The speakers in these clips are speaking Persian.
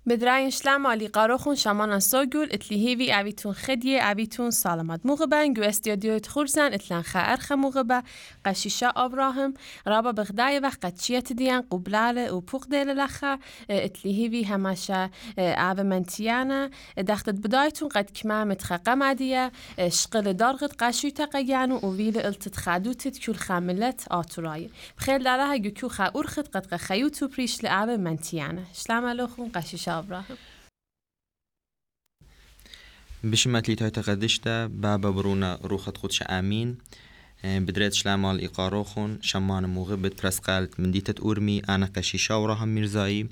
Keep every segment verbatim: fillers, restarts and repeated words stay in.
بدراين شلام علي قاروخون شمانا سوغول اتليهيفي اويتون خديه اويتون سالمات مغبن جو استوديو تخورزن اتلان خارخ مغبه قشيشة ابراهيم رابا بغداي وقت قدشيت ديان قبلاله و بوغدل لخه اتليهيفي هماشا اوه منتيانا دختت بدايتون قد كما متخقم عديه شقل دارغت قشيتا قيانو و ويل التتخادوتت كل خاملت آتوراي بخيل دالها جو خا اورخت قد خيوتو بريش لأوه منتيانا شلام علوخون قشيشة ابراهيم بشمت لي تقدشتا بابا برونا روخت خودش امين بدريت شلامال اقاروخون شمان موغبت برسقالت من ديتت اورمي انا قشيشة وراهم ميرزاي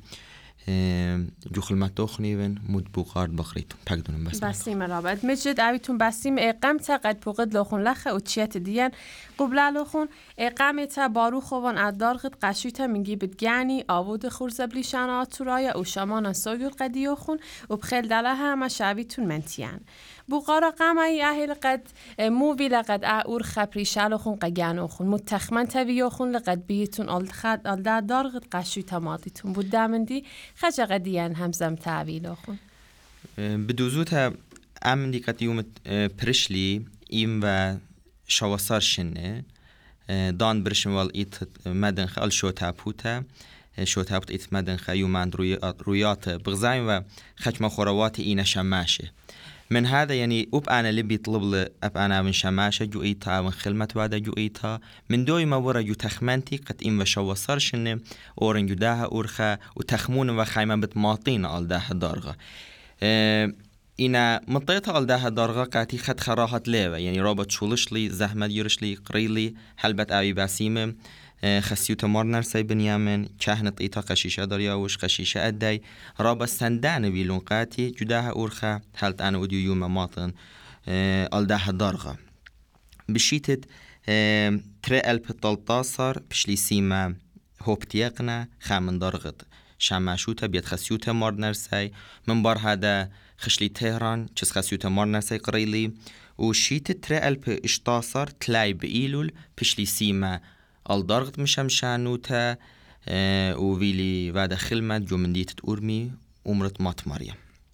جو خلمتوخني ون مود بوقارد بخريتون پاکدونم بس بسیم رابط مجد اویتون بسیم اقامتا قد پوقد لخون لخه و چیت دیان قبلا لخون اقامتا بارو خوان ادارغت قشویتا منگی بدگانی آود خورزبلی شانات تورایا و شمان سویل قدیو خون و بخیل دله همه شویتون منتیان بوقارا قمای اهل قد مووی لقد اور خبری شالخون قگانو خون متخمن تویو خون لقد بیتون آل خد آل دا دارغت قشویتا مادیتون بود دامندی خجا قدیان همزم تعویل خون بدوزوتها امن دي قد يوم برشلي ايم و شواسار شنه دان برشن وال ايت مدن خال شو تابوتا شو تابوت ايت مدن خيومان رويات بغزاين و خشم خوروات اينا شماشه من هذا يعني أب أنا اللي بيطلب ل أب أنا من شماشة جو إيتها من خلمة وعدا جو إيتها من دوي ما ورا جو تخمنتي قد إم وشوا صارشنة أورن جو داها أورخا وتخمون وخايمة بتماطين على داها دارغة اه إنا منطقة على داها دارغة قاتي خد خراهات ليوة يعني رابط شولش لي زحمة يرش لي قريلي حلبت أبي باسيمة خسيوت مارنر سي بنيامن كهنت إيتا قشيشة دارياوش قشيشة أداي رابا سندان بيلون قاتي جداها أورخا حالت أنا وديو يوم ماطن ألداها دارغة بشيتت تري ألب تلتاصر بشلي سيما هوبتيقنا خامن دارغت شماشوتا بيت خسيوت مارنر سي من بار هذا خشلي تهران چس خسيوت مارنر سي قريلي وشيتت تري ألب اشتاصر تلاي بإيلول بشلي سيما الدارغت مشمشانوتا اه وويلي وادا خلمت جو من ديتت أورمي أمرت مات مريم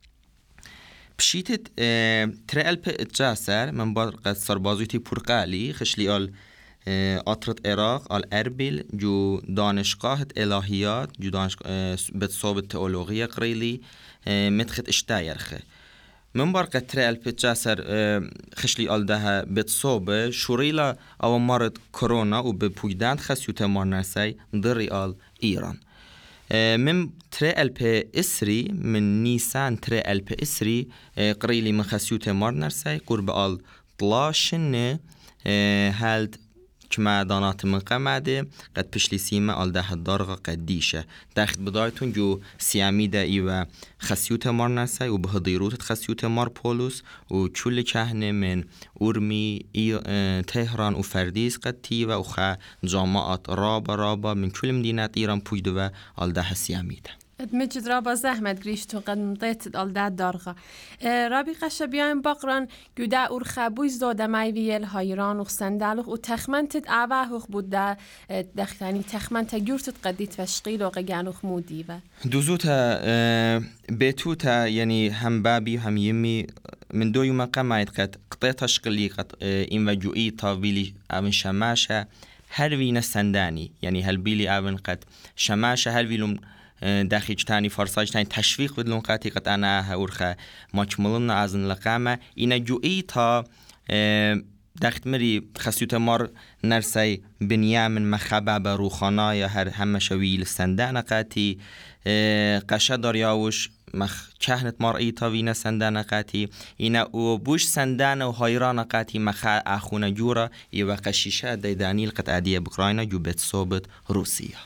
بشيتت اه تري ألب اتجاسر من بعد قد سربازوتي برقالي خشلي آل اه أطرت عراق آل أربيل جو دانشقاه الهيات جو دانشقاه اه بتصاب التئولوغية قريلي اه مدخت اشتايرخه من برقة تري ألب جاسر خشلي آل دها بتصوبة شوريلا أو مرض كورونا وببويدان خسيوتا مارنرسي ضري آل إيران من تري ألب إسري من نيسان تري ألب إسري قريلي من خسيوتا مارنرسي قرب آل طلاشن هالد كما دانات من قمعده قد بشلي سيما آل ده الدارغة قديشة داخل بدايتون جو سياميدا إيوه خسيوتا مارنرسي وبهضيروت خسيوتا مار بولوس وكل كهنة من أورمي اه تهران وفرديس قد تيوه وخا جامعات رابا رابا من كل مدينة إيران بويدوه آل ده سياميدا مجد رابا زحمت گریشتون قد مضيت الداد دارغة رابي قشة بيان بقران جدا أورخا بويز دادا مايويل هايران وخسندالوخ وتخمنتت أعواهوخ بودا دختاني تخمنت جورتت قديت وشقيل وغيانوخ موديبا دوزوتا بيتوتا يعني هم بابي هم يمي من دو يوم قمعت قد قطيتا شقلي قد إن وجوئي طاويلي أبن شماشة هلوين السنداني يعني هلبيلي أبن قد شماشة هلوين داخل تاني فرصاج تاني تشويق بدلون قاتي قد أنا هورخا ماكملنا عزن لقامة إنا جوئيتا داخل مري خسيوتا مار نرسي بنيامن مخبابة روخانايا هر هم شويل السندان قاتي قشا دارياوش مخ كهنت مار ايتا وينا سندان قاتي إنا وبوش سندان وهايران قاتي مخ أخونا جورا إيوا قشيشة دايدانيل قد عادية بقراينا جو بيت صوبت روسيا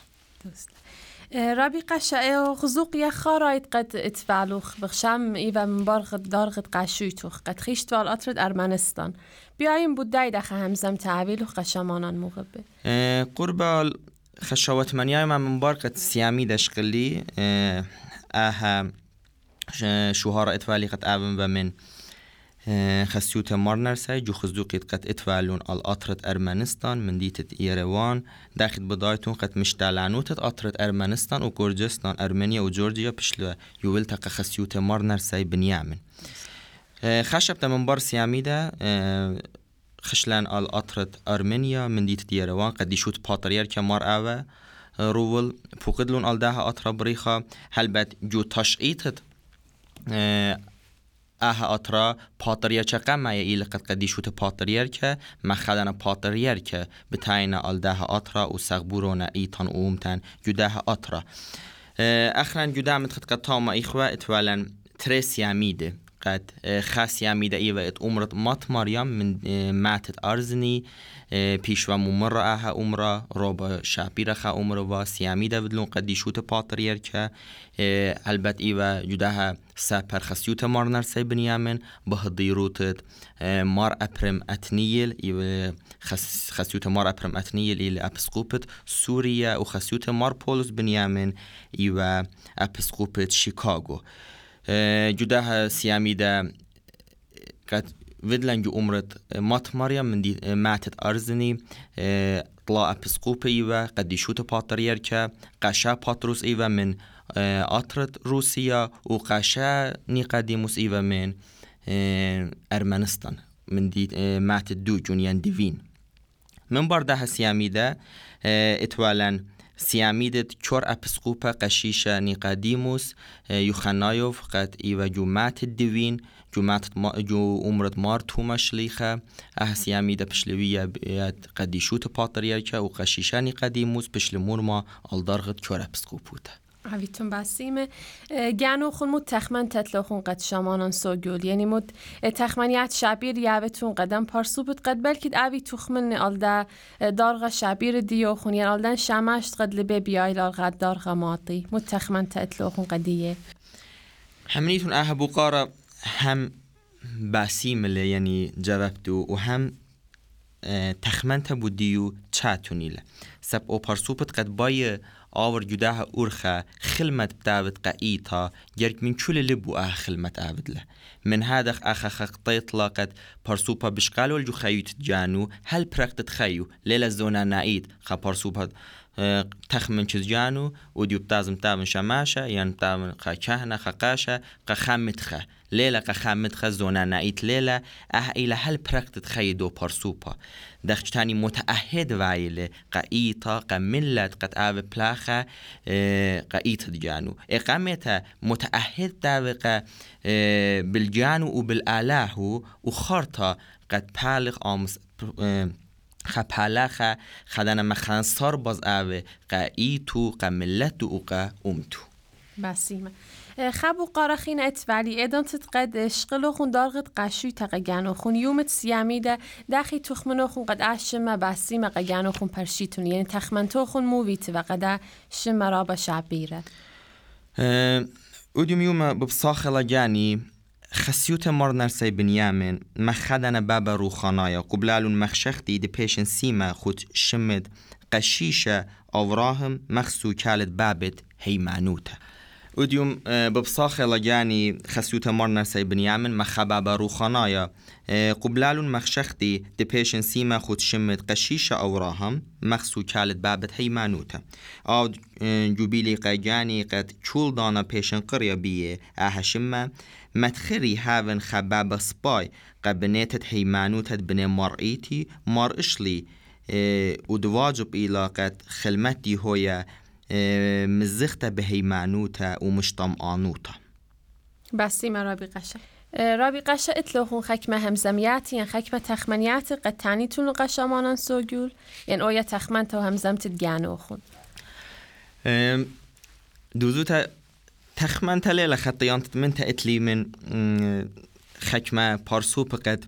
رابي قشة خزوق يا خرايت قد اتفعلوخ بخشام إيوا مبارغ دارغت قشويتوخ قد خيشت والأطرد أرمنستان بيايم بوداي دخه همزم تعويلوخ قشامانان مغبه قربال خشوات منياي ما مبارغة سيامي دشقلي اها شوهار اتفالي قد آبن ومن خسيوت مارنرسي جو خزوقيت قد اتفعلون الأطرة أرمنستان من ديتة إيروان داخل بدايتون قد مشتعلانوت أطرة أرمنستان وكورجستان أرمينيا وجورجيا بشلو يولتق خسيوت مارنرسي بنيامن خشبت من بار سياميدا خشلان الأطرة أرمينيا من ديتة إيروان قد يشوت باتريركا مار أوى رول فقدلون الدها أطرة بريخا هلبت جو تشقيتت اه أطرا پاتریرکه قمه ایل قد قدیشوت پاتریرکه مخدن پاتریرکه بتاین آلده أطرا و سغبورون ایتان اومتن جده أطرا اخرا جده متخد قد تاما ایخوه اتوالا ترس یامیده قد خاص یامیده ایوه ات امرت مات مریم من ماتت ارزنی پیشوا ممر اه امرا روبا شابیره خا امرا و سیامیده بدلون قدیشوت پاتریرکه البت ایوه جده سپر خسیوت مارنر سی بنیامن به دیروتت مار اپرم اتنیل ایوه خسیوت مار اپرم اتنیل ایل اپسقوپت سوریه و خسیوت مار پولوس بنیامن ایوه اپسقوپت شیکاگو جده سیامیده قد ودلن جو امرت مات مريم من دي ماتت ارزني طلع ابسقوب ايوه قديشوت باتريركا قشا باتروس ايوه من اطرت روسيا وقشا نيقاديموس ايوه من ارمنستان من دي ماتت دو جونيان ديفين من بردها سياميده اتوالن سياميدت چور ابسقوبا قشيشا نيقاديموس يوخنايوف قد ايوه جو ماتت ديفين جو ماتت ما جو عمرت مار توما شليخه اه سياميده بشلويه بيات قديشوت باتريركا وقشيشاني قديموس بشلمور ما الدرغت چور ابسقوبوته عویتون بسیمه گنو خون مود تخمن تطلا خون قد شمانان سوگول یعنی مود تخمنیت شبیر یاوتون قدم پارسو بود قد بلکید عوی تخمن آلده دارغ شبیر دیو خون یعنی آلدن شمشت قد لبه بیایل آلغد دارغ ماطی مود تخمن تطلا خون قدیه همینیتون اه بقارة هم بسیم لی یعنی جوابتو و هم تخمن تبودیو چاتونیله سب او پارسوبت قد بای آور جداه أورخا خلمت بتابت قايتا جرك من كل لبو آه خلمت آبد له من هذا آخا خقطيت لاقت برسوبا بشقالو الجو خيوت جانو هل برقت خيو ليلة زونا نايد خا برسوبا تخمن چز جانو وديو بتازم تابن شماشا يعني تابن خا كهنة خا قاشا قا خامت خا ليلة قا خامت خا زونا نايد ليلة اه إلى هل برقت خي دو برسوبا دخش تاني متأهد وعيلة قايتا قا ملت قد آب بلاخا قايتا جانو إقامتها متأهد داوقا بالجانو وبالآلاهو وخارتا قد بالغ آمس خپالخه خدن مخان سار باز اوه قایی تو قملت و قا امتو بسیمه خبو قارخین اتولی ادان تتقد اشقلو خون دارغت قشوی تقگنو خون یومت سیامیده دخی تخمنو خون قد اشمه بسیمه قگنو خون پرشیتون یعنی تخمنتو خون موویت و قد شمه را با شعبیره اودیوم یوم ببساخلا جانی خسیوت مارنرسی بنیامن مخدن بابا روخانایا قبلالون مخشختی دی پیشن سیما خود شمد قشیشه آوراهم مخصو کالت بابت هیمانوته اودیوم ببساخ لجانی خسیوت مارنرسی بنیامن مخ بابا روخانایا قبلالون مخشختی دی پیشن سیما خود شمد قشیشه آوراهم مخصو کالت بابت هیمانوته آو جوبیلی قیجانی قد چول دانا پیشن قریا بیه آها شمه مدخري هاون خباب سباي قبنيتت هيمانوتت بني مرئيتي مار اشلي اه ودواجب إلاقات خلمتي هويا اه مزخته بهيمانوتا ومشطمآنوتا بسيمة رابي قشة رابي قشة اتلوخون خكمة همزمياتي يعني خكمة تخمنياتي قد تانيتون قشة مانان سوغيول يعني اويا تخمنتا وهمزمتت جانوخون دوزوتا تخمن تليلة خطيانت من تأتلي من خكمة بارسوب قد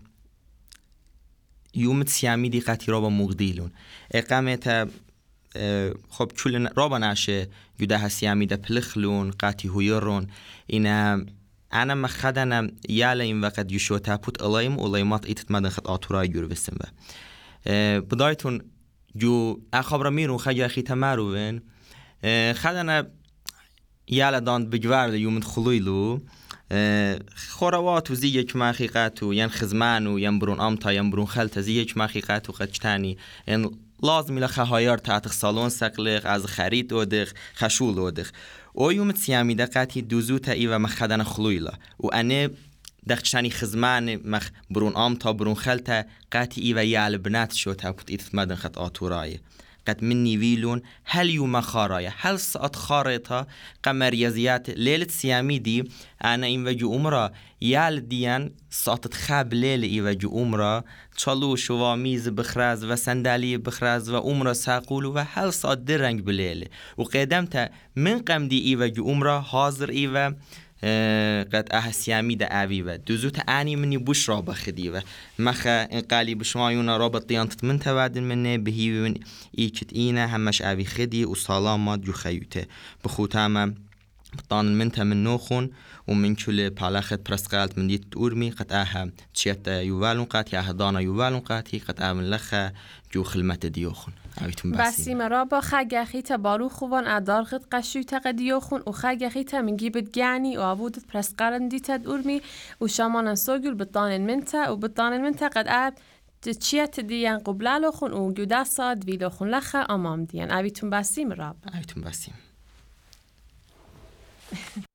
يوم تسيامي دي قاتي رابا مغديلون اقامة خب چول رابا ناشه يوده سيامي دا پلخلون قاتي هويرون انا انا مخدنا يالا این وقت يشو تابوت الايم الايمات ايتت مدن خط آتورا يور بسن با بدايتون جو اخبر ميرون خجا اخي تمارو بين خدنا يالا دان بجوار يوم خلويلو خوروات و زی یک مخیقات و ین خزمان و ین برون آمتا ین برون خلط زی یک مخیقات و قدشتانی ین لازم إلى خهاير تاعت صالون سقلق از خريط ودخ خشول ودخ او يوم تسيامي دقاتي دوزوتا إيوه مخدن خلويلا وأنا دخشاني خزمان مخ برون آمتا برون خلطة قاتي إيوه يعل بنات شو تاكت إيث مدن خط آتوراي قد مني ويلون هل يوم خارايا هل سقط خارطة قمريزيات ليلة سيامي دي أنا إن وجو أمرا يال ديان سقطت خاب ليلة إي وجو أمرا تشالوش و ميز بخراز و سندالي بخراز و أمرا ساقول و هل سقط درنگ بليلة وقدمتا من قم دي إي وجو أمرا حاضر إي و قد أحسيامي دا أبي و دوزوت أني مني بوش رابا خدي و مخا إنقالي بشمايونا رابط ديانتت من توادن مني بهي من إيكت إينا همش أبي خدي وصالامات جو خيوته بخوتاما بطان منتا من نوخون ومن كل بالاخت برسقالت من ديت أورمي قد أها تشيت يوالون قاتي أها دانا يوالون قاتي قد آمن لخا جو خلمت ديوخون بسی مرا خگ خیت بارو خوان ادار خد قشوی تقدیو خون و خگ خیت من گیبت گعنی و عبودت پرس قرن دیتد اورمی و شامان سوگل بطان منتا و بطان منتا قد اب تشيت ديان قبلالو خون و جدا صاد ویلو خون لخا امام ديان اویتون بسی مرا اویتون بسیم